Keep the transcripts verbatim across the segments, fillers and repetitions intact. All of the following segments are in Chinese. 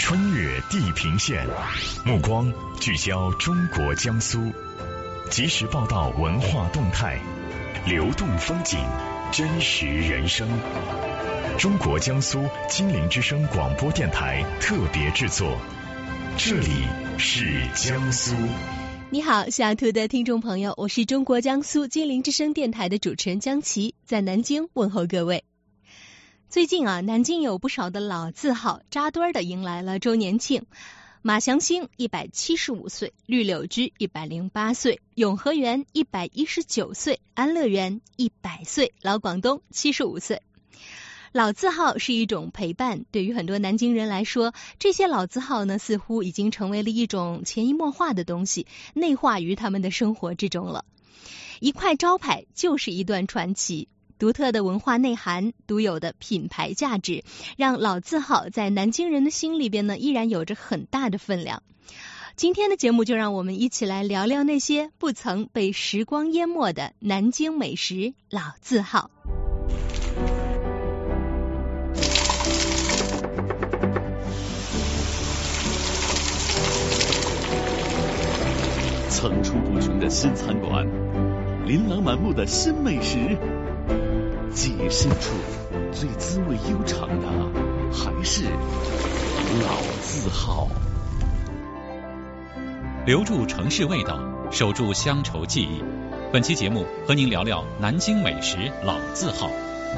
穿越地平线，目光聚焦中国江苏，及时报道文化动态，流动风景，真实人生。中国江苏金陵之声广播电台特别制作，这里是江苏。 你好，西雅图的听众朋友，我是中国江苏金陵之声电台的主持人江琪，在南京问候各位。最近啊，南京有不少的老字号扎堆的迎来了周年庆。马祥兴一百七十五岁，绿柳居一百零八岁，永和园一百一十九岁，安乐园一百岁，老广东七十五岁。老字号是一种陪伴，对于很多南京人来说，这些老字号呢，似乎已经成为了一种潜移默化的东西，内化于他们的生活之中了。一块招牌就是一段传奇，独特的文化内涵，独有的品牌价值，让老字号在南京人的心里边呢，依然有着很大的分量。今天的节目就让我们一起来聊聊那些不曾被时光淹没的南京美食老字号。 层出不穷的新餐馆，琳琅满目的新美食，记忆深处最滋味悠长的还是老字号。 留住城市味道，守住乡愁记忆。本期节目和您聊聊南京美食老字号。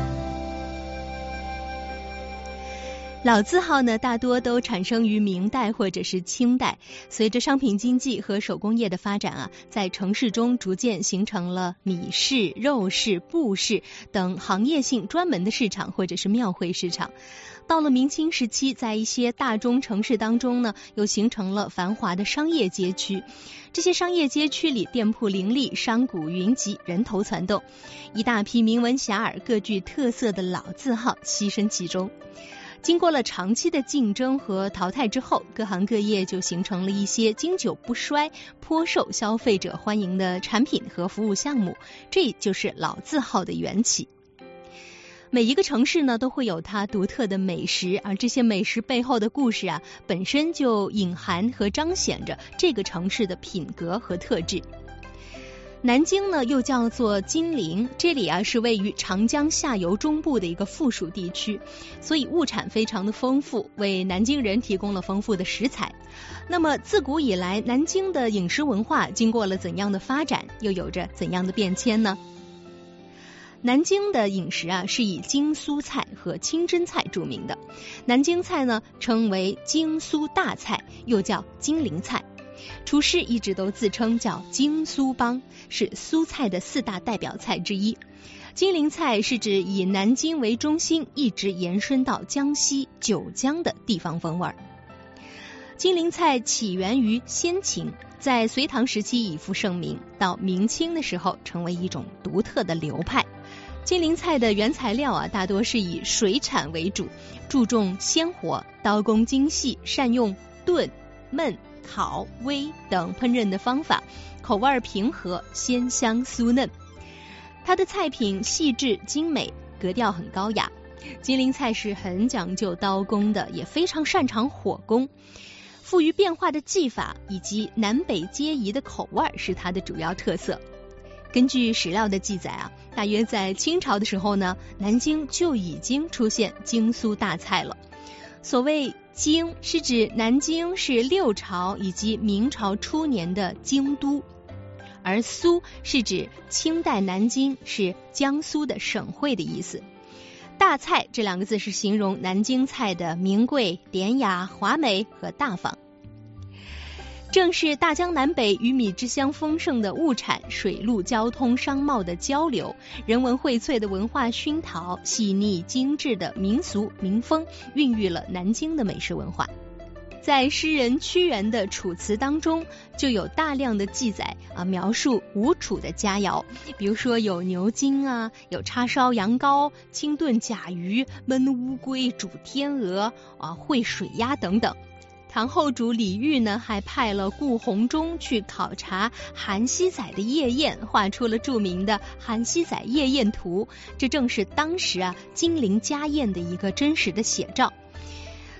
老字号呢，大多都产生于明代或者是清代。随着商品经济和手工业的发展啊，在城市中逐渐形成了米市、肉市、布市等行业性专门的市场或者是庙会市场。到了明清时期，在一些大中城市当中呢，又形成了繁华的商业街区。这些商业街区里店铺林立，商贾云集，人头攒动，一大批名闻遐迩、各具特色的老字号栖身其中。经过了长期的竞争和淘汰之后，各行各业就形成了一些经久不衰、颇受消费者欢迎的产品和服务项目，这就是老字号的缘起。每一个城市呢，都会有它独特的美食，而这些美食背后的故事啊，本身就隐含和彰显着这个城市的品格和特质。南京呢，又叫做金陵，这里啊是位于长江下游中部的一个附属地区，所以物产非常的丰富，为南京人提供了丰富的食材。那么自古以来，南京的饮食文化经过了怎样的发展，又有着怎样的变迁呢？南京的饮食啊，是以京苏菜和清真菜著名的。南京菜呢，称为京苏大菜，又叫金陵菜。厨师一直都自称叫京苏帮，是苏菜的四大代表菜之一。金陵菜是指以南京为中心，一直延伸到江西、九江的地方风味。金陵菜起源于先秦，在隋唐时期以负盛名，到明清的时候成为一种独特的流派。金陵菜的原材料啊，大多是以水产为主，注重鲜活，刀工精细，善用炖、焖、烤、煨等烹饪的方法，口味平和，鲜香酥嫩。它的菜品细致精美，格调很高雅。金陵菜是很讲究刀工的，也非常擅长火工。富于变化的技法以及南北皆宜的口味是它的主要特色。根据史料的记载啊，大约在清朝的时候呢，南京就已经出现京苏大菜了。所谓京是指南京是六朝以及明朝初年的京都，而苏是指清代南京是江苏的省会的意思。大菜这两个字是形容南京菜的名贵、典雅、华美和大方。正是大江南北鱼米之乡丰盛的物产、水陆交通商贸的交流、人文荟萃的文化熏陶、细腻精致的民俗民风，孕育了南京的美食文化。在诗人屈原的《楚辞》当中，就有大量的记载啊，描述吴楚的佳肴，比如说有牛筋啊，有叉烧羊羔、清炖甲鱼、焖乌龟、煮天鹅啊、烩水鸭等等。唐后主李煜呢，还派了顾闳中去考察韩熙载的夜宴，画出了著名的《韩熙载夜宴图》，这正是当时啊金陵家宴的一个真实的写照。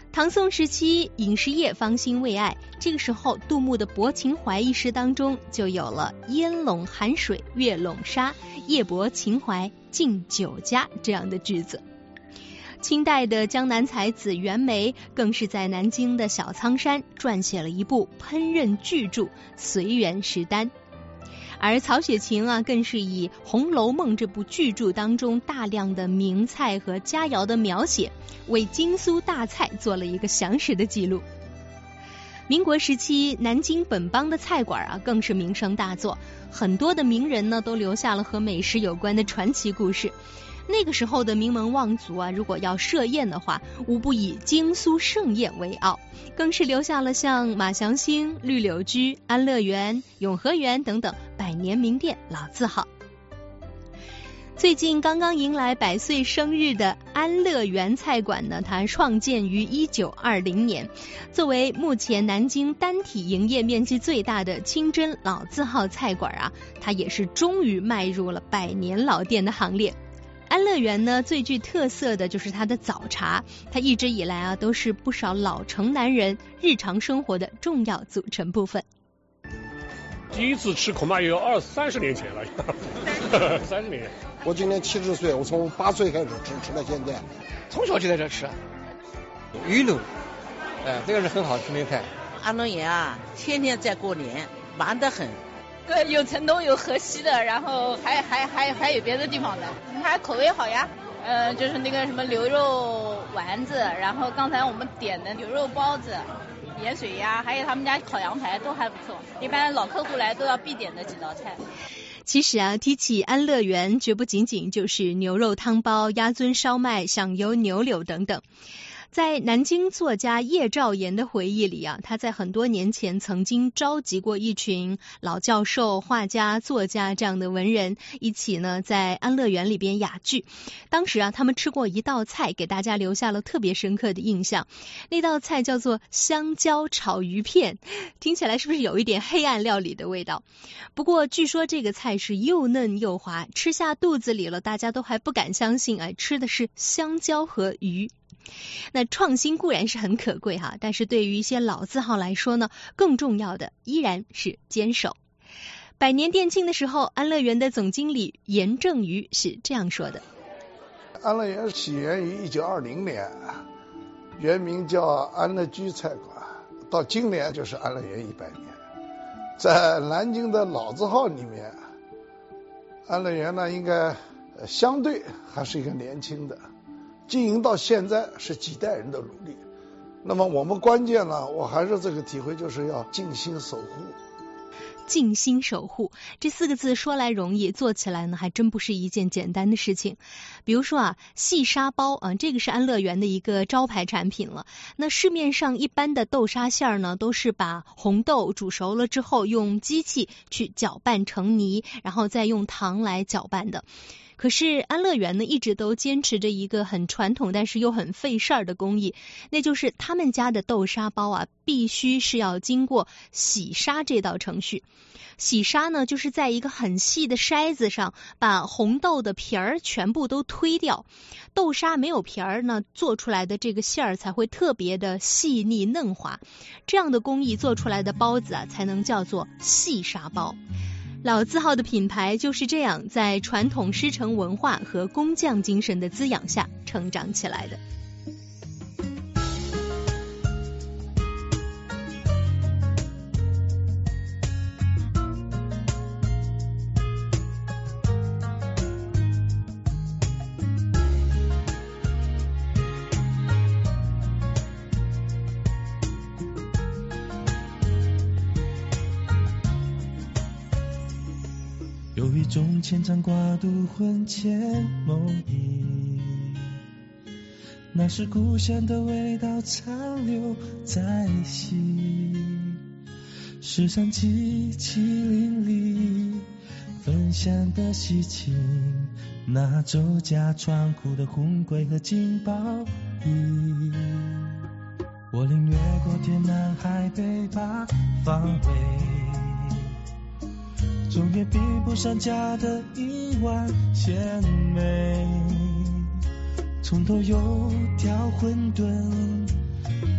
唐宋时期影视业方兴未艾，这个时候杜牧的《泊秦淮》一诗当中就有了烟笼寒水月笼沙，夜泊秦淮近酒家这样的句子。清代的江南才子袁枚更是在南京的小仓山撰写了一部烹饪巨著《随园食单》，而曹雪芹啊，更是以《红楼梦》这部巨著当中大量的名菜和佳肴的描写，为京苏大菜做了一个详实的记录。民国时期，南京本帮的菜馆啊，更是名声大作，很多的名人呢，都留下了和美食有关的传奇故事。那个时候的名门望族啊，如果要设宴的话，无不以京苏盛宴为傲，更是留下了像马祥兴、绿柳居、安乐园、永和园等等百年名店老字号。最近刚刚迎来百岁生日的安乐园菜馆呢，它创建于一九二零年，作为目前南京单体营业面积最大的清真老字号菜馆啊，它也是终于迈入了百年老店的行列。安乐园呢，最具特色的就是它的早茶，它一直以来啊都是不少老城南人日常生活的重要组成部分。 第一次吃恐怕也有二三十年前了，三十年。 我今年七十岁，我从八岁开始吃，吃到现在， 从小就在这吃。鱼露，哎，这个是很好吃的菜。 安乐园啊，天天在过年，忙得很。 呃，有成都，有河西的，然后还还还还有别的地方的，它口味好呀。呃，就是那个什么牛肉丸子，然后刚才我们点的牛肉包子、盐水鸭，还有他们家烤羊排都还不错。一般老客户来都要必点的几道菜。 其实啊，提起安乐园，绝不仅仅就是牛肉汤包、鸭尊烧麦、响油牛柳等等。在南京作家叶兆言的回忆里啊，他在很多年前曾经召集过一群老教授、画家、作家这样的文人一起呢，在安乐园里边雅聚。当时啊，他们吃过一道菜，给大家留下了特别深刻的印象。那道菜叫做香蕉炒鱼片，听起来是不是有一点黑暗料理的味道？不过据说这个菜是又嫩又滑，吃下肚子里了，大家都还不敢相信，哎，吃的是香蕉和鱼。那创新固然是很可贵哈，但是对于一些老字号来说呢，更重要的依然是坚守。百年店庆的时候，安乐园的总经理严正瑜是这样说的： 安乐园起源于一九二零年，原名叫安乐居菜馆，到今年就是安乐园一百年。在南京的老字号里面，安乐园呢应该相对还是一个年轻的，经营到现在是几代人的努力。那么我们关键呢，我还是这个体会，就是要尽心守护。 尽心守护这四个字说来容易，做起来呢还真不是一件简单的事情。比如说啊，细沙包啊，这个是安乐园的一个招牌产品了。那市面上一般的豆沙馅呢，都是把红豆煮熟了之后，用机器去搅拌成泥，然后再用糖来搅拌的。可是安乐园呢，一直都坚持着一个很传统但是又很费事儿的工艺，那就是他们家的豆沙包啊，必须是要经过洗沙这道程序。洗沙呢，就是在一个很细的筛子上，把红豆的皮儿全部都推掉，豆沙没有皮儿呢，做出来的这个馅儿才会特别的细腻嫩滑。这样的工艺做出来的包子啊，才能叫做细沙包。老字号的品牌就是这样在传统师承文化和工匠精神的滋养下成长起来的。 有一种牵肠挂肚魂牵梦萦，那是故乡的味道残留在心，时常记起邻里分享的喜庆，那周家传苦的红桂和金包鱼，我宁越过天南海北八方位，终也比不上家的一碗鲜美。从头油条馄饨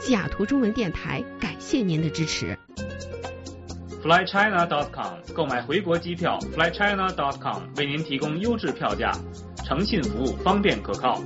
西雅图中文电台感谢您的支持。 fly china dot com 购买回国机票 fly china dot com 为您提供优质票价，诚信服务，方便可靠。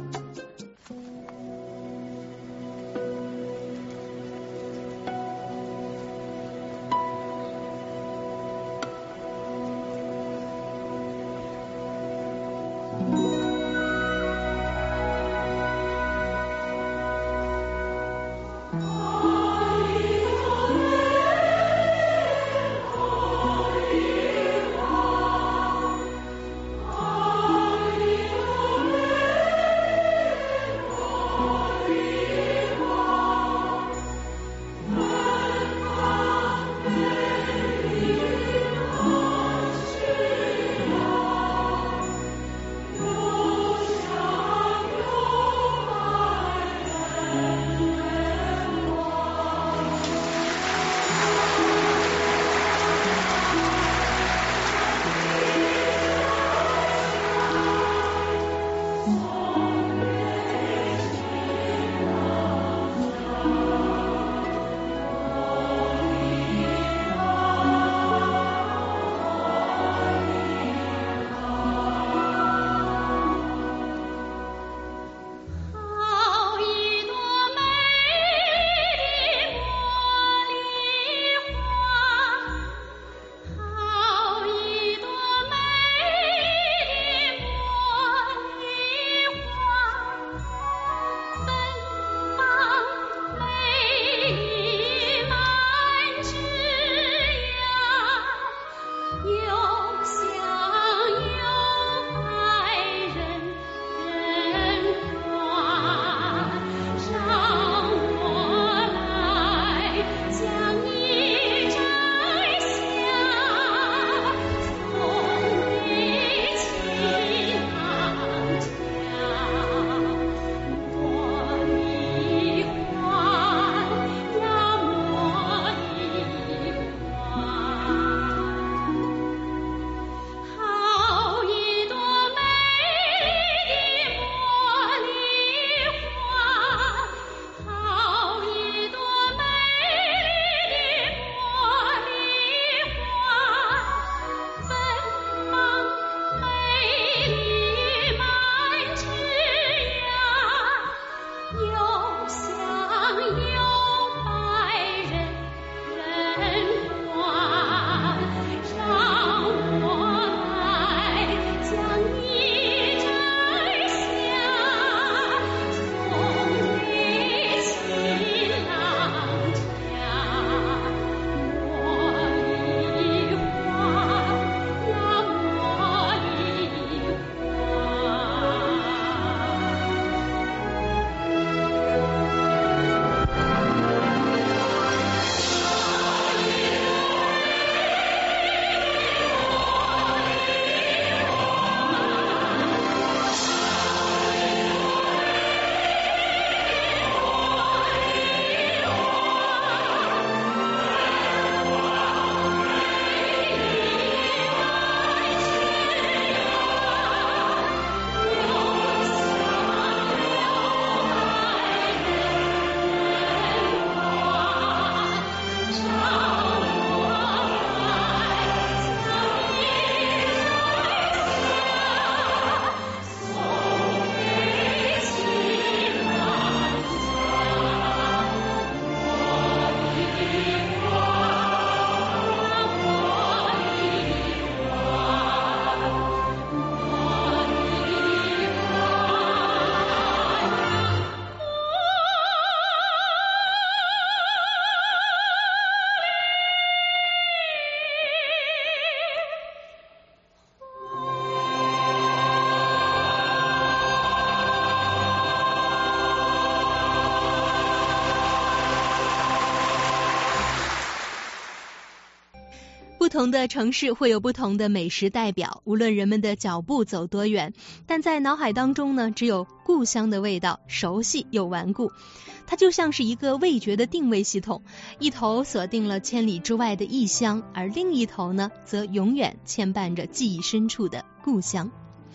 不同的城市会有不同的美食代表，无论人们的脚步走多远，但在脑海当中呢，只有故乡的味道，熟悉又顽固。它就像是一个味觉的定位系统，一头锁定了千里之外的异乡，而另一头呢，则永远牵绊着记忆深处的故乡。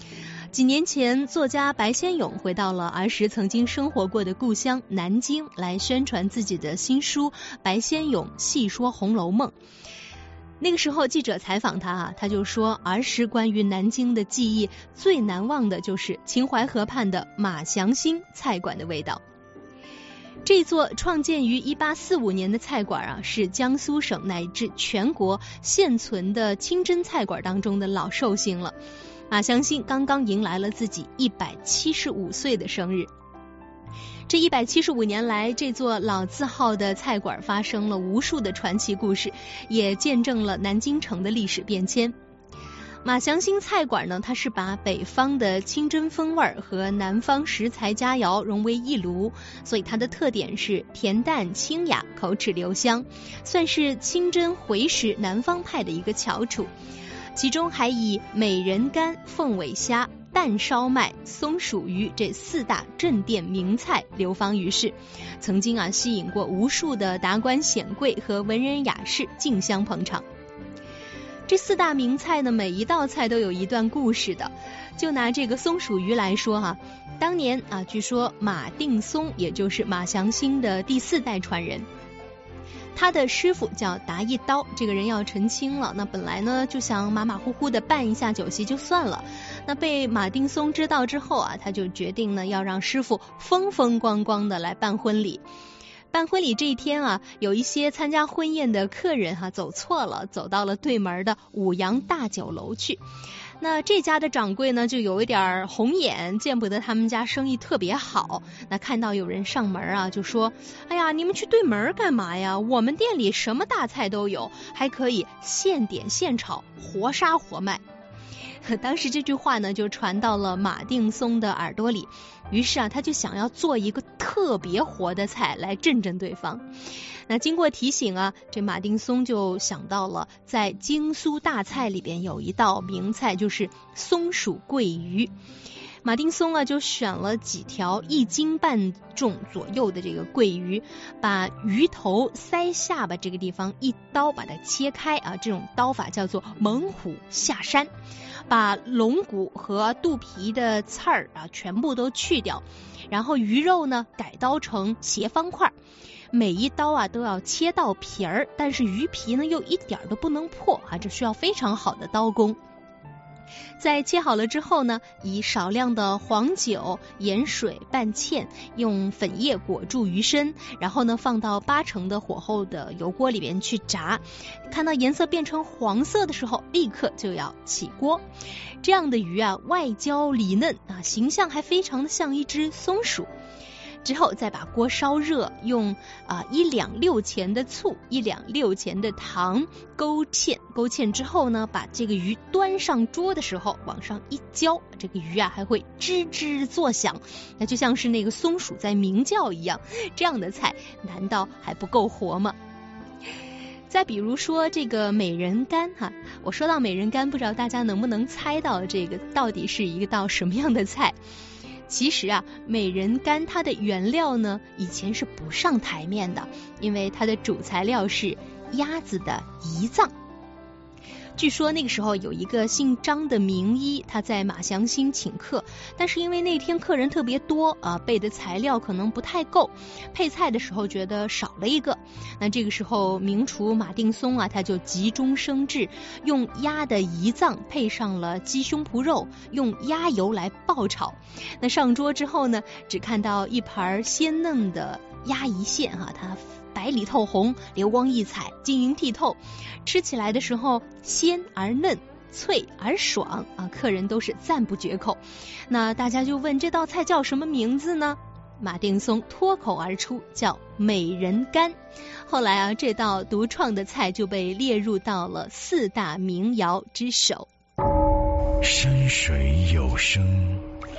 几年前，作家白先勇回到了儿时曾经生活过的故乡南京，来宣传自己的新书《白先勇细说红楼梦》。那个时候记者采访他啊，他就说儿时关于南京的记忆最难忘的就是秦淮河畔的马祥兴菜馆的味道。这座创建于一八四五年的菜馆啊，是江苏省乃至全国现存的清真菜馆当中的老寿星了。马祥兴刚刚迎来了自己一百七十五岁的生日。这一百七十五年来，这座老字号的菜馆发生了无数的传奇故事，也见证了南京城的历史变迁。马祥兴菜馆呢，它是把北方的清真风味和南方食材佳肴融为一炉，所以它的特点是恬淡清雅，口齿留香，算是清真回食南方派的一个翘楚。其中还以美人干、凤尾虾、蛋烧麦、松鼠鱼这四大镇店名菜流芳于世，曾经啊吸引过无数的达官显贵和文人雅士竞相捧场。这四大名菜呢，每一道菜都有一段故事的。就拿这个松鼠鱼来说哈、啊，当年啊，据说马定松也就是马祥兴的第四代传人。他的师傅叫达一刀，这个人要成亲了，那本来呢就想马马虎虎的办一下酒席就算了，那被马定松知道之后啊，他就决定呢要让师傅风风光光的来办婚礼。办婚礼这一天啊，有一些参加婚宴的客人哈、啊、走错了，走到了对门的五羊大酒楼去。那这家的掌柜呢就有一点红眼，见不得他们家生意特别好，那看到有人上门啊，就说哎呀，你们去对门干嘛呀？我们店里什么大菜都有，还可以现点现炒，活杀活卖。当时这句话呢就传到了马定松的耳朵里，于是啊他就想要做一个特别活的菜来震震对方。那经过提醒啊，这马定松就想到了在京苏大菜里边有一道名菜，就是松鼠桂鱼。马定松啊就选了几条一斤半重左右的这个桂鱼，把鱼头腮下巴这个地方一刀把它切开啊，这种刀法叫做猛虎下山，把龙骨和肚皮的刺儿啊全部都去掉，然后鱼肉呢改刀成斜方块，每一刀啊都要切到皮儿，但是鱼皮呢又一点都不能破啊，这需要非常好的刀工。在切好了之后呢，以少量的黄酒、盐水拌芡，用粉叶裹住鱼身，然后呢放到八成的火候的油锅里边去炸。看到颜色变成黄色的时候，立刻就要起锅。这样的鱼啊，外焦里嫩啊，形象还非常的像一只松鼠。之后再把锅烧热，用啊、呃、一两六钱的醋，一两六钱的糖勾芡，勾芡之后呢，把这个鱼端上桌的时候往上一浇，这个鱼啊还会吱吱作响，那就像是那个松鼠在鸣叫一样。这样的菜难道还不够活吗？再比如说这个美人干哈，我说到美人干，不知道大家能不能猜到这个到底是一道什么样的菜？其实啊，美人干它的原料呢，以前是不上台面的，因为它的主材料是鸭子的胰脏。据说那个时候有一个姓张的名医，他在马祥兴请客，但是因为那天客人特别多啊，备的材料可能不太够，配菜的时候觉得少了一个。那这个时候名厨马定松啊，他就急中生智，用鸭的胰脏配上了鸡胸脯肉，用鸭油来爆炒。那上桌之后呢，只看到一盘鲜嫩的鸭胰馅啊，它白里透红，流光溢彩，晶莹剔透，吃起来的时候鲜而嫩，脆而爽啊，客人都是赞不绝口。那大家就问这道菜叫什么名字呢？马定松脱口而出，叫美人干。后来啊，这道独创的菜就被列入到了四大名肴之首。 山水有声，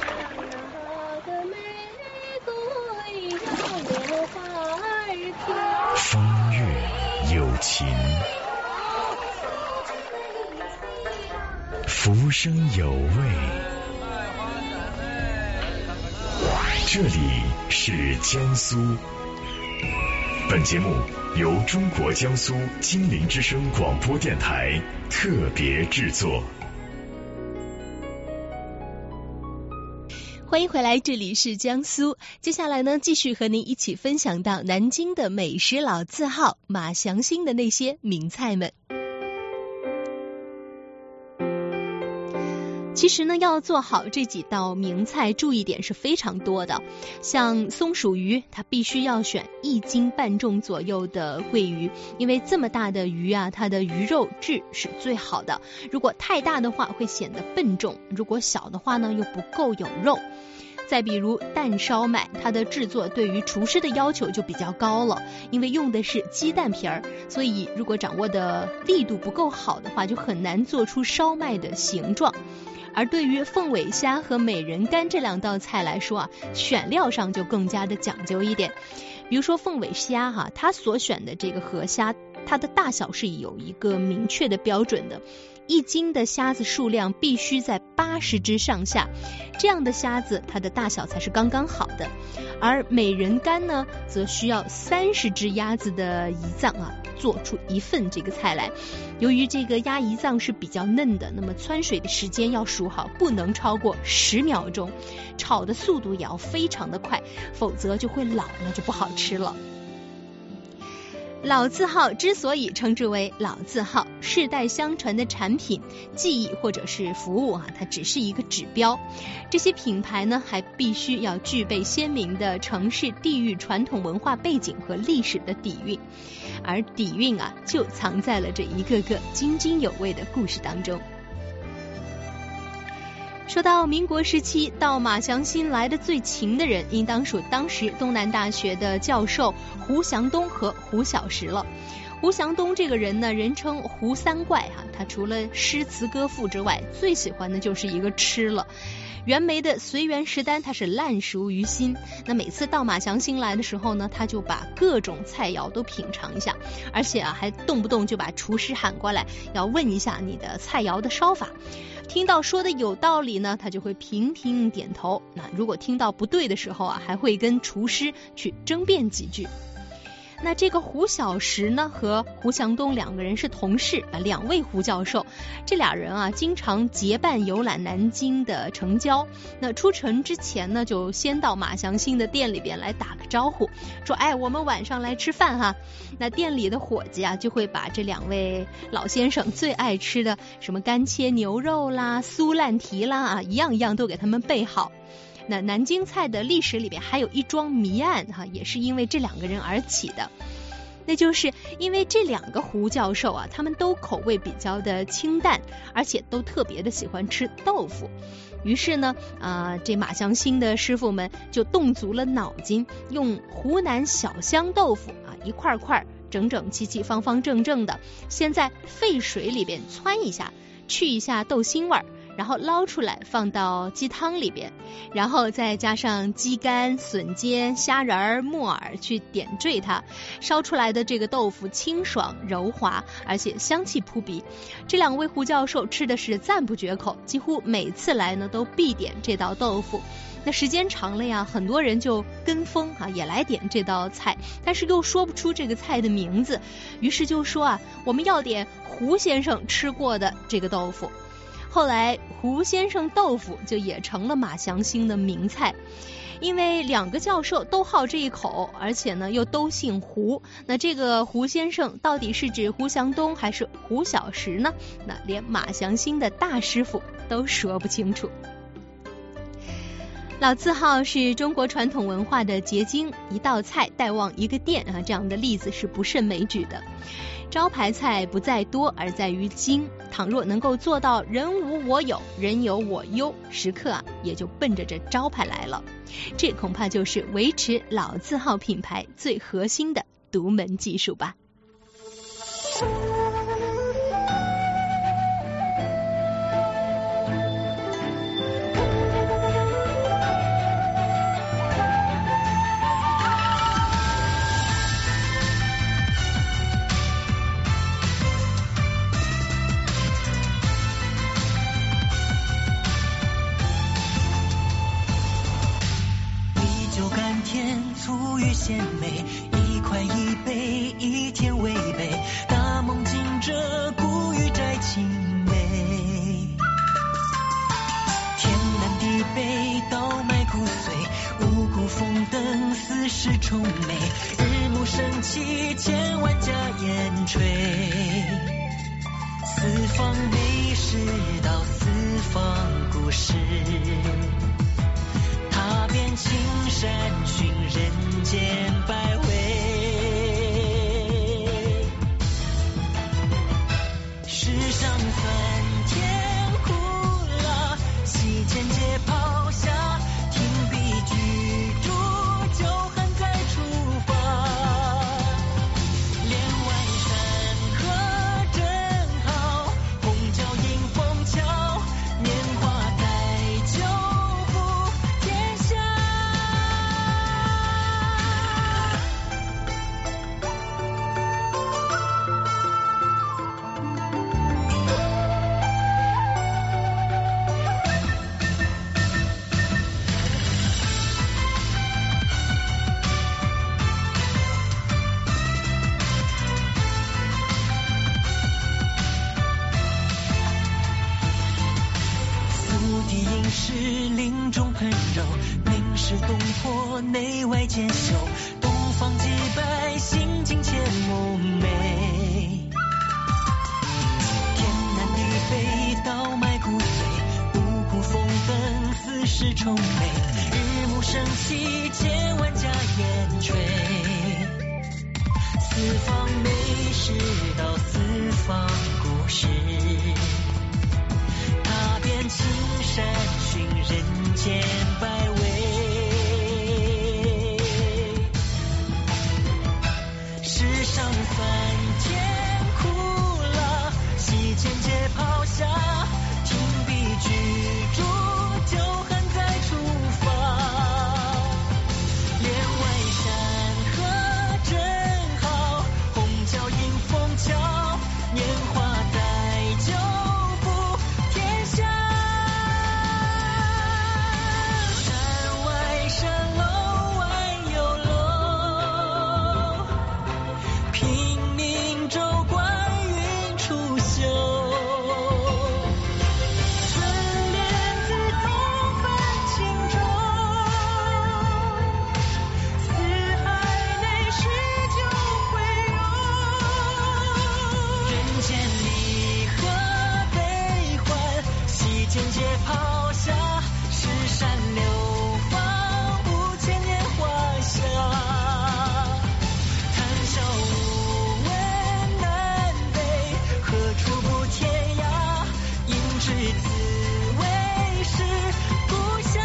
风月有情，浮生有味。这里是江苏。本节目由中国江苏金陵之声广播电台特别制作。 欢迎回来，这里是江苏。接下来呢，继续和您一起分享到南京的美食老字号马祥兴的那些名菜们。其实呢，要做好这几道名菜，注意点是非常多的。像松鼠鱼，它必须要选一斤半重左右的桂鱼，因为这么大的鱼啊，它的鱼肉质是最好的。如果太大的话，会显得笨重；如果小的话呢，又不够有肉。再比如蛋烧麦，它的制作对于厨师的要求就比较高了，因为用的是鸡蛋皮儿，所以如果掌握的力度不够好的话，就很难做出烧麦的形状。而对于凤尾虾和美人干这两道菜来说啊，选料上就更加的讲究一点。比如说凤尾虾哈、啊，它所选的这个河虾，它的大小是有一个明确的标准的，一斤的虾子数量必须在八十只上下，这样的虾子它的大小才是刚刚好的。而美人干呢，则需要三十只鸭子的胰脏啊，做出一份这个菜来。由于这个鸭胰脏是比较嫩的，那么汆水的时间要数好，不能超过十秒钟，炒的速度也要非常的快，否则就会老，那就不好吃了。老字号之所以称之为老字号，世代相传的产品、技艺或者是服务啊，它只是一个指标。这些品牌呢，还必须要具备鲜明的城市地域传统文化背景和历史的底蕴，而底蕴啊，就藏在了这一个个津津有味的故事当中。说到民国时期到马祥兴来的最勤的人，应当属当时东南大学的教授胡祥东和胡小石了。胡祥东这个人呢，人称胡三怪哈、啊，他除了诗词歌赋之外，最喜欢的就是一个吃了。袁枚的随园食单他是烂熟于心，那每次到马祥兴来的时候呢，他就把各种菜肴都品尝一下，而且啊还动不动就把厨师喊过来，要问一下你的菜肴的烧法。听到说的有道理呢，他就会频频点头。那如果听到不对的时候啊，还会跟厨师去争辩几句。那这个胡小石呢和胡祥东两个人是同事啊，两位胡教授，这俩人啊经常结伴游览南京的城郊。那出城之前呢，就先到马祥兴的店里边来打个招呼，说哎，我们晚上来吃饭哈。那店里的伙计啊就会把这两位老先生最爱吃的什么干切牛肉啦、酥烂蹄啦啊，一样一样都给他们备好。那南京菜的历史里边还有一桩谜案哈，也是因为这两个人而起的。那就是因为这两个胡教授啊，他们都口味比较的清淡，而且都特别的喜欢吃豆腐。于是呢，啊、呃，这马祥兴的师傅们就动足了脑筋，用湖南小香豆腐啊，一块块整整齐齐、方方正正的，先在沸水里边汆一下，去一下豆腥味儿。然后捞出来放到鸡汤里边，然后再加上鸡肝、笋尖、虾仁儿、木耳去点缀它，烧出来的这个豆腐清爽柔滑，而且香气扑鼻。这两位胡教授吃的是赞不绝口，几乎每次来呢都必点这道豆腐。那时间长了呀，很多人就跟风啊，也来点这道菜，但是又说不出这个菜的名字，于是就说啊，我们要点胡先生吃过的这个豆腐。后来胡先生豆腐就也成了马祥兴的名菜，因为两个教授都好这一口，而且呢又都姓胡。那这个胡先生到底是指胡祥东还是胡小石呢？那连马祥兴的大师傅都说不清楚。老字号是中国传统文化的结晶，一道菜带旺一个店啊，这样的例子是不胜枚举的。招牌菜不在多，而在于精。倘若能够做到人无我有，人有我优，食客啊也就奔着这招牌来了。这恐怕就是维持老字号品牌最核心的独门技术吧。 粗与鲜美，一块一杯，一天为杯，大梦惊蛰，古语摘青梅。天南地北，倒卖世充美，日暮升起，千万家烟炊。四方美食到四方故事，踏遍青山寻人间百味。世上酸甜苦辣，席间皆抛下，停笔居住，酒酣再出发。连外山河正好，红脚迎风俏，年华载酒福天下。四地饮食林中烹肉，名士东坡内外兼修，东方既白，心境且妩媚。天南地北，倒卖骨髓，五谷丰登，四时充美。日暮升起，千万家烟炊。四方美食到四方故事，踏遍青山寻人间百味。世上酸甜苦辣，席间皆抛下，停笔居住，酒酣再出发。连外山河正好，红脚迎风俏，年华载酒福天下。山外山，楼外有楼，平明州关云出岫。四莲子同泛轻舟，四海内诗酒会友。人间离合悲欢，席间皆抛下，石山流芳五千年华夏。谈笑无问南北，何处不天涯？应知此为是故乡。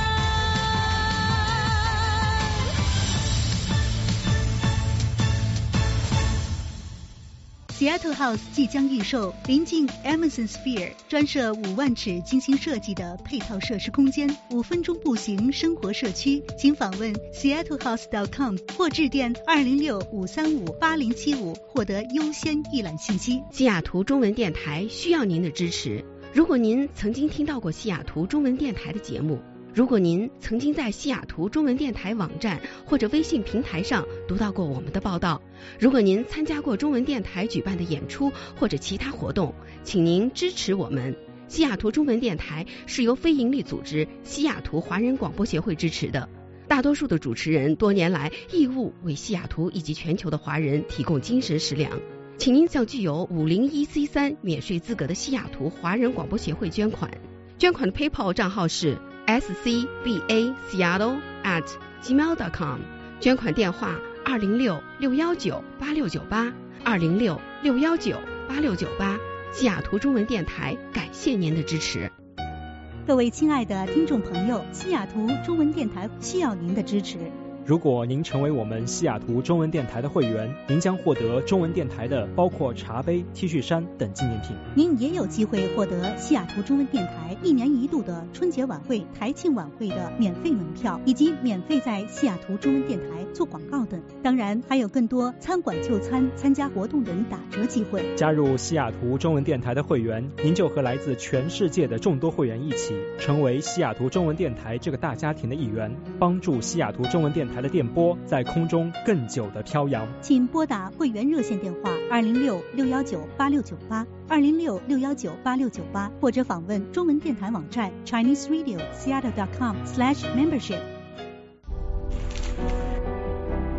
Seattle House 即将预售，临近 Amazon Sphere， 专设五万尺精心设计的配套设施空间，五分钟步行生活社区。请访问 seattle house dot com 或致电二零六五三五八零七五获得优先预览信息。 西雅图中文电台需要您的支持。如果您曾经听到过西雅图中文电台的节目，如果您曾经在西雅图中文电台网站或者微信平台上读到过我们的报道，如果您参加过中文电台举办的演出或者其他活动，请您支持我们。西雅图中文电台是由非营利组织西雅图华人广播协会支持的，大多数的主持人多年来义务为西雅图以及全球的华人提供精神食粮。请您向具有五零一 C 三免税资格的西雅图华人广播协会捐款，捐款的 PayPal 账号是 s c b a seattle at gmail dot com， 捐款电话二零六六幺九八六九八二零六六幺九八六九八。西雅图中文电台感谢您的支持。 各位亲爱的听众朋友，西雅图中文电台需要您的支持。 如果您成为我们西雅图中文电台的会员，您将获得中文电台的包括茶杯、T 恤衫等纪念品。 您也有机会获得西雅图中文电台一年一度的春节晚会、台庆晚会的免费门票，以及免费在西雅图中文电台做广告等。当然，还有更多餐馆就餐、参加活动等打折机会。 加入西雅图中文电台的会员，您就和来自全世界的众多会员一起，成为西雅图中文电台这个大家庭的一员，帮助西雅图中文电台的电波在空中更久的飘扬。 请拨打会员热线电话二零六六幺九八六九八二零六六幺九八六九八，或者访问中文电台网站 chinese radio seattle dot com slash membership。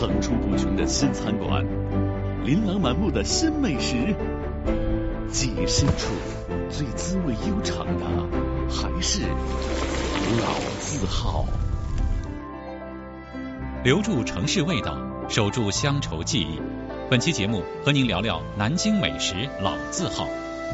层出不穷的新餐馆，琳琅满目的新美食，记忆深处最滋味悠长的还是老字号。 留住城市味道，守住乡愁记忆。本期节目和您聊聊南京美食老字号。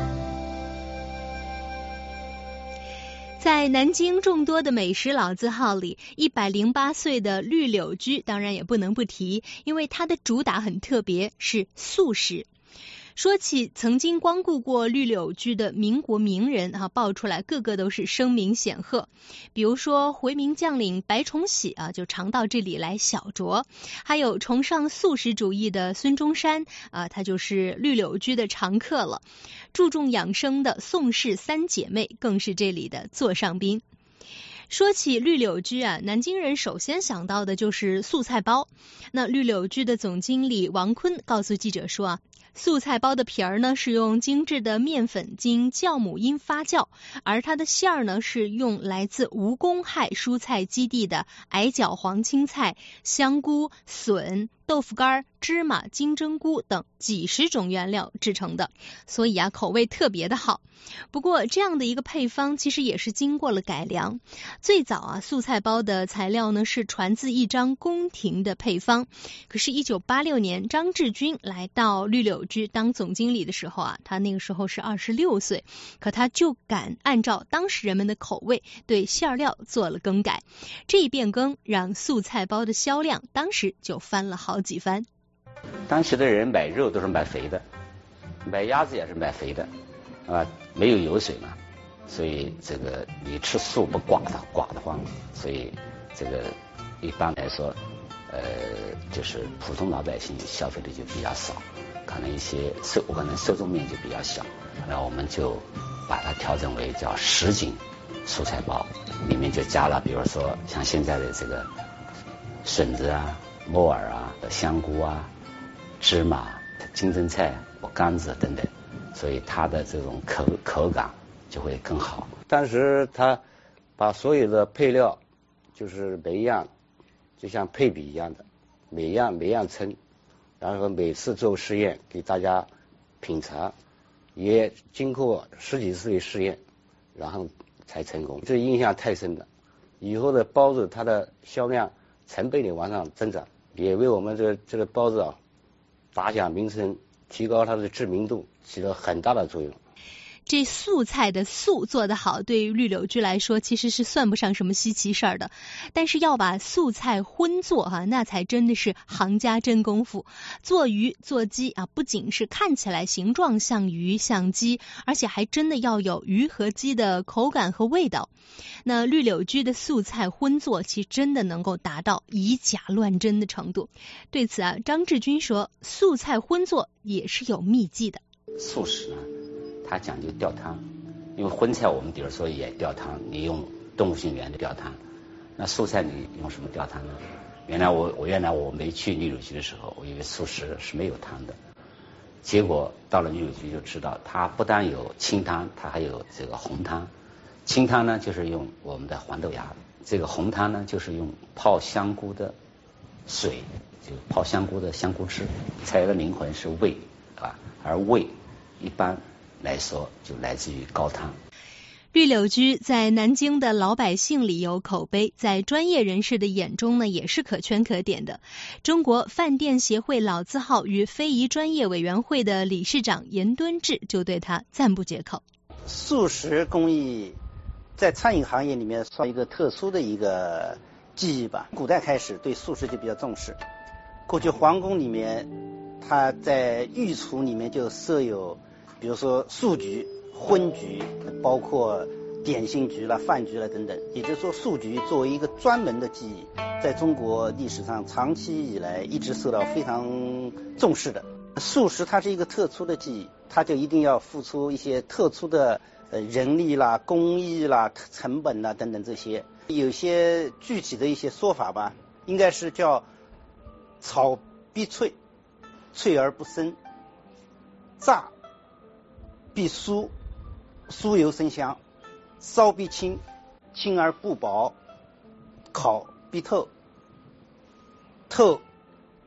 在南京众多的美食老字号里，一百零八岁的绿柳居当然也不能不提，因为它的主打很特别，是素食。说起曾经光顾过绿柳居的民国名人啊，爆出来个个都是声名显赫。比如说回民将领白崇禧啊，就常到这里来小酌；还有崇尚素食主义的孙中山啊，他就是绿柳居的常客了。注重养生的宋氏三姐妹更是这里的座上宾。说起绿柳居啊，南京人首先想到的就是素菜包。那绿柳居的总经理王坤告诉记者说啊，素菜包的皮儿呢是用精致的面粉经酵母因发酵，而它的馅儿呢是用来自无公害蔬菜基地的矮角黄青菜、香菇、笋、豆腐干、芝麻、金针菇等几十种原料制成的，所以啊口味特别的好。不过这样的一个配方其实也是经过了改良。最早啊素菜包的材料呢是传自一张宫廷的配方，可是一九八六年张志军来到绿柳居当总经理的时候啊，他那个时候是二十六岁，可他就敢按照当时人们的口味对馅料做了更改。这一变更让素菜包的销量当时就翻了好几番。 当时的人买肉都是买肥的，买鸭子也是买肥的啊，没有油水嘛，所以这个你吃素不寡的寡的慌，所以这个一般来说呃就是普通老百姓消费的就比较少，可能一些受可能受众面积比较小，然后我们就把它调整为叫什锦蔬菜包，里面就加了比如说像现在的这个笋子啊、木耳啊、香菇啊、芝麻、金针菜、柑子等等，所以它的这种口口感就会更好。 当时他把所有的配料就是每一样就像配比一样的，每样每样称，然后每次做实验给大家品尝，也经过十几次的试验，然后才成功。这印象太深了，以后的包子它的销量成倍的往上增长，也为我们这个这个包子啊打响名声，提高它的知名度，起了很大的作用。 这素菜的素做得好，对于绿柳居来说其实是算不上什么稀奇事儿的，但是要把素菜荤做哈、啊，那才真的是行家真功夫。做鱼做鸡啊，不仅是看起来形状像鱼像鸡，而且还真的要有鱼和鸡的口感和味道。那绿柳居的素菜荤做其实真的能够达到以假乱真的程度。对此啊，张志军说，素菜荤做也是有秘技的。 素食呢它讲究吊汤，因为荤菜我们比如说也吊汤，你用动物性源的吊汤，那素菜你用什么吊汤呢？原来我我原来我没去绿柳居的时候，我以为素食是没有汤的，结果到了绿柳居就知道，它不但有清汤，它还有这个红汤。清汤呢就是用我们的黄豆芽，这个红汤呢就是用泡香菇的水，就泡香菇的香菇汁。菜的灵魂是味啊，而味一般来说就来自于高汤。 绿柳居在南京的老百姓里有口碑，在专业人士的眼中呢也是可圈可点的。中国饭店协会老字号与非遗专业委员会的理事长严敦志就对他赞不绝口。 素食工艺在餐饮行业里面算一个特殊的一个技艺吧。古代开始对素食就比较重视，过去皇宫里面它在御厨里面就设有比如说素局、荤局，包括点心局了、饭局了等等。也就是说，素局作为一个专门的技艺，在中国历史上长期以来一直受到非常重视的。素食它是一个特殊的技艺，它就一定要付出一些特殊的呃人力啦、工艺啦、成本啦等等这些。有些具体的一些说法吧，应该是叫炒必脆，脆而不生；炸必酥，酥油生香；烧必清，清而不薄；烤必透，透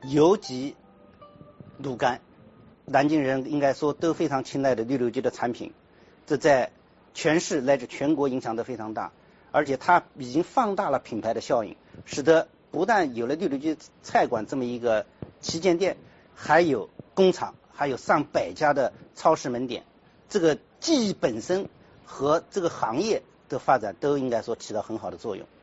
尤其卤柑，南京人应该说都非常青睐的绿柳居的产品，这在全市乃至全国影响都非常大，而且它已经放大了品牌的效应，使得不但有了绿柳居菜馆这么一个旗舰店，还有工厂，还有上百家的超市门店，这个技艺本身和这个行业的发展都应该说起到很好的作用。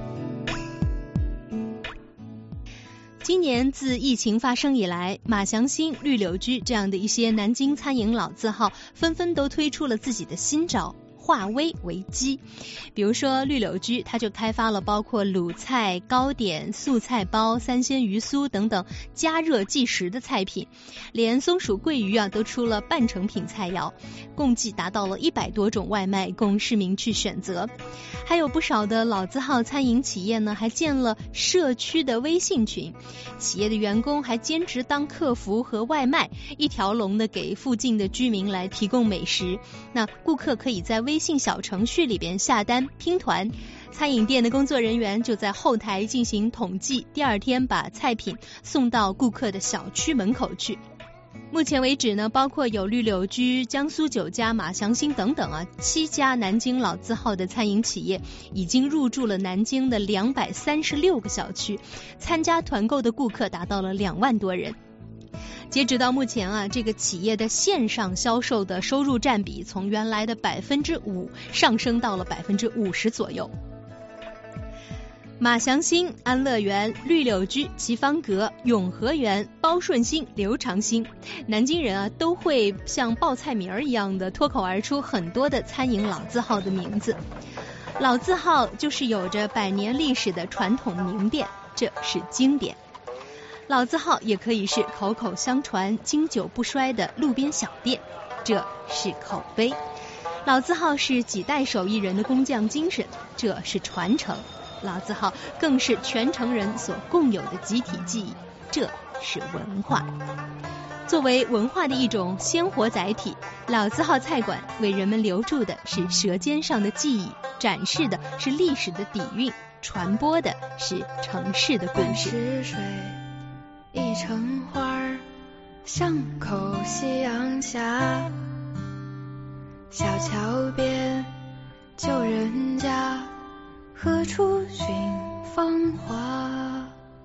今年自疫情发生以来，马祥兴、绿柳居这样的一些南京餐饮老字号纷纷都推出了自己的新招，化危为机。比如说绿柳居，它就开发了包括卤菜、糕点、素菜包、三鲜鱼酥等等加热即食的菜品，连松鼠桂鱼啊都出了半成品菜肴，共计达到了一百多种外卖供市民去选择。还有不少的老字号餐饮企业呢，还建了社区的微信群，企业的员工还兼职当客服和外卖，一条龙的给附近的居民来提供美食。那顾客可以在微信小程序里边下单拼团，餐饮店的工作人员就在后台进行统计，第二天把菜品送到顾客的小区门口去。目前为止呢，包括有绿柳居、江苏酒家、马祥兴等等啊，七家南京老字号的餐饮企业已经入驻了南京的两百三十六个小区，参加团购的顾客达到了两万多人。截止到目前啊，这个企业的线上销售的收入占比从原来的百分之五上升到了百分之五十左右。马祥兴、安乐园、绿柳居、齐方阁、永和园、包顺兴、刘长兴，南京人啊都会像报菜名儿一样的脱口而出很多的餐饮老字号的名字。老字号就是有着百年历史的传统名店，这是经典。老字号也可以是口口相传、经久不衰的路边小店，这是口碑。老字号是几代手艺人的工匠精神，这是传承。老字号更是全城人所共有的集体记忆，这是文化。作为文化的一种鲜活载体，老字号菜馆为人们留住的是舌尖上的记忆，展示的是历史的底蕴，传播的是城市的故事。 水一城花，巷口夕阳下，小桥边旧人家，何处寻芳华？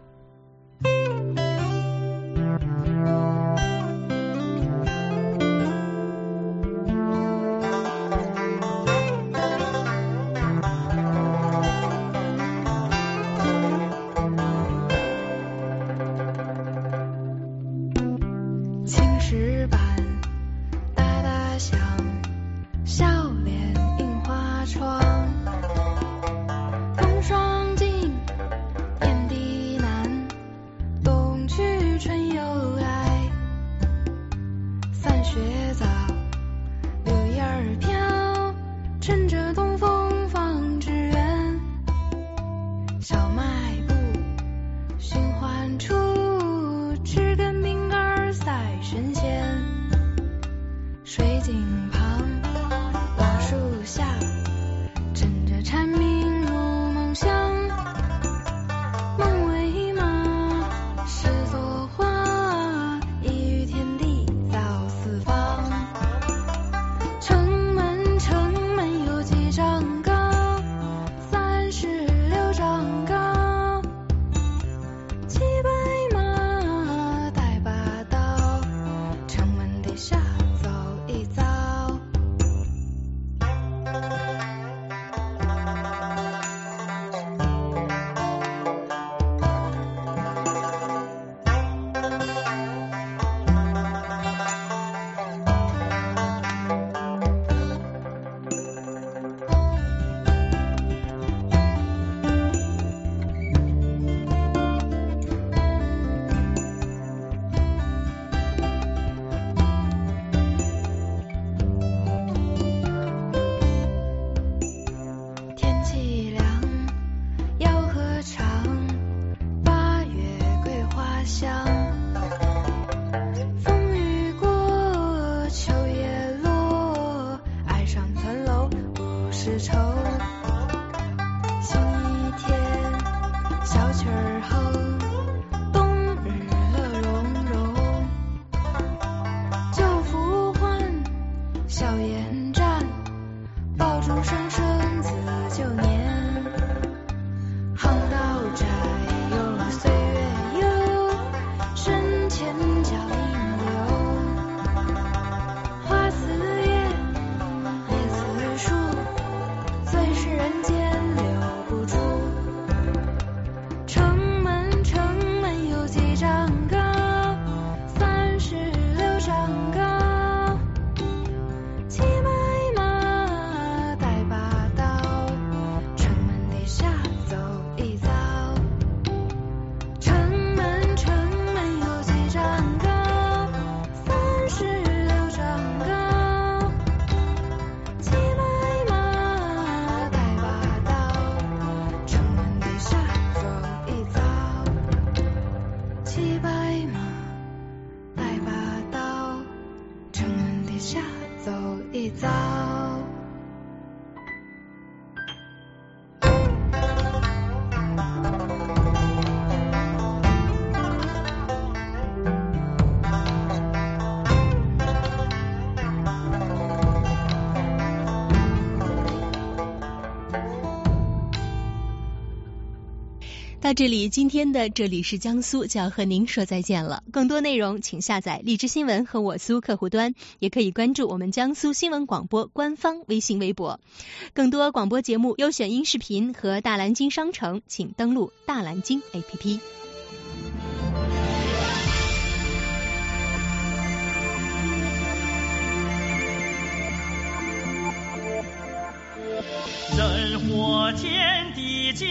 青石板哒哒响，笑脸映花窗。霜尽遍地南，冬去春又来。散雪早，柳叶儿飘，趁着东风放致远。小卖部寻欢处，吃根饼干赛神仙。水井旁，老树下，枕着蝉鸣香，梦为马，诗作画，一语天地造四方。城门城门有几丈高，三十六丈高。骑白马，带把刀，城门底下走一遭。是愁，星一天，小曲儿哼，冬日到这里，今天的这里是江苏就要和您说再见了。更多内容请下载荔枝新闻和我苏客户端，也可以关注我们江苏新闻广播官方微信微博。更多广播节目、优选音视频和大蓝鲸商城，请登录大蓝鲸 A P P。 人活天地间，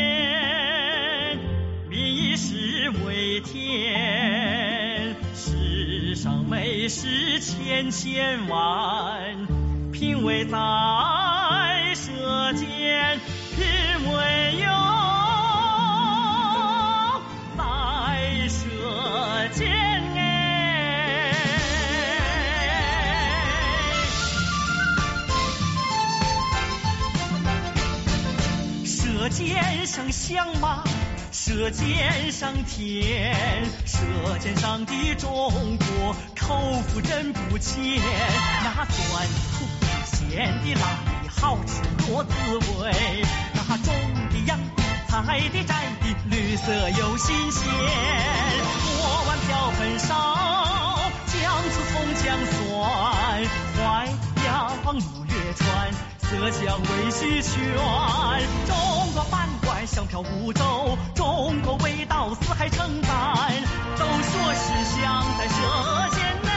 民以为天。世上美食千千万，品味在舌尖，品味有在舌尖。舌尖上香吗？舌尖上甜，舌尖上的中国，口福真不浅。那酸苦咸的辣的好吃多滋味，那种的洋的菜的摘的绿色又新鲜。锅碗瓢盆烧，酱醋葱姜蒜，淮扬鲁粤川，色香味俱全。中国饭馆香飘五洲，中国味道四海称赞，都说是香在舌尖内，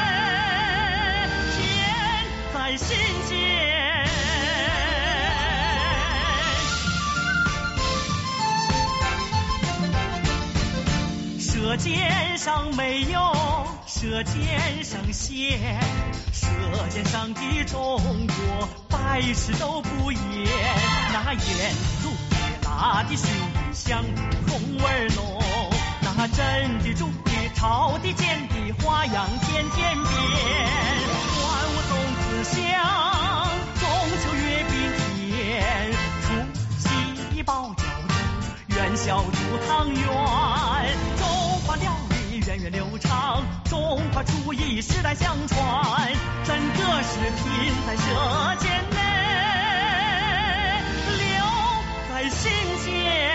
甜在心间。舌尖上没有，舌尖上咸，舌尖上的中国，百吃都不厌。那盐卤的辣的熏的香，风味浓。那蒸的煮的炒的煎的花样天天变。万物粽子香，中秋月饼甜，除夕包饺子，元宵煮汤圆。中华料理源远流长，中华厨艺世代相传，整个食品在舌尖内，留在心间。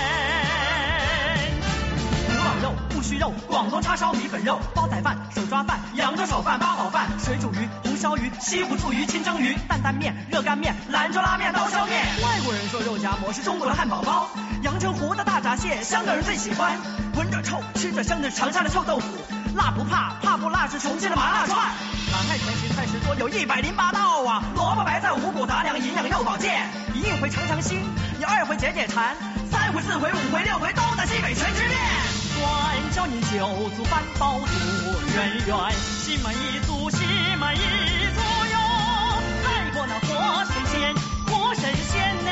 古老肉、不须肉，广东叉烧米粉肉，煲仔饭、手抓饭、扬州炒饭、八宝饭、水煮鱼、红烧鱼、西湖醋鱼、清蒸鱼、担担面、热干面、兰州拉面、刀削面。外国人说肉夹馍是中国的汉堡包，阳澄湖的大闸蟹，香港人最喜欢。闻着臭，吃着香的长沙的臭豆腐，辣不怕，怕不辣是重庆的麻辣串。南海全席菜式多，有一百零八道啊！萝卜白菜五谷杂粮，营养又保健。你一回尝尝新，你二回解解馋，三回四回五回六回都在西北全吃面。专教你酒足饭饱足，圆圆心满意足，心满意足哟。再过那活神仙，活神仙呢？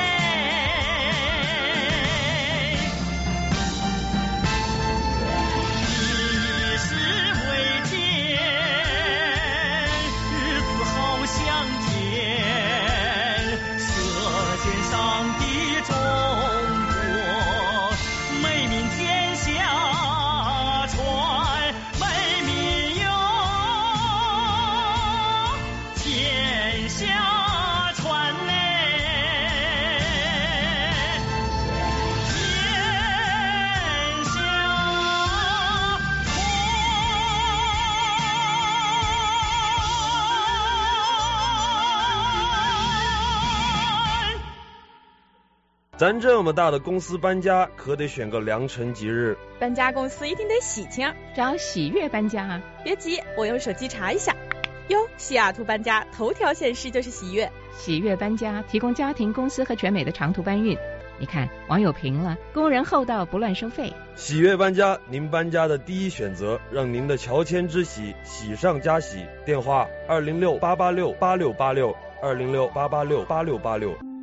咱这么大的公司搬家，可得选个良辰吉日。 搬家公司一定得喜庆， 找喜悦搬家啊！ 别急，我用手机查一下。哟，西雅图搬家头条显示就是喜悦。 喜悦搬家提供家庭、公司和全美的长途搬运。你看，网友评了，工人厚道，不乱收费。 喜悦搬家，您搬家的第一选择，让您的乔迁之喜喜上加喜。电话：二零六八八六八六八六，二零六八八六八六八六。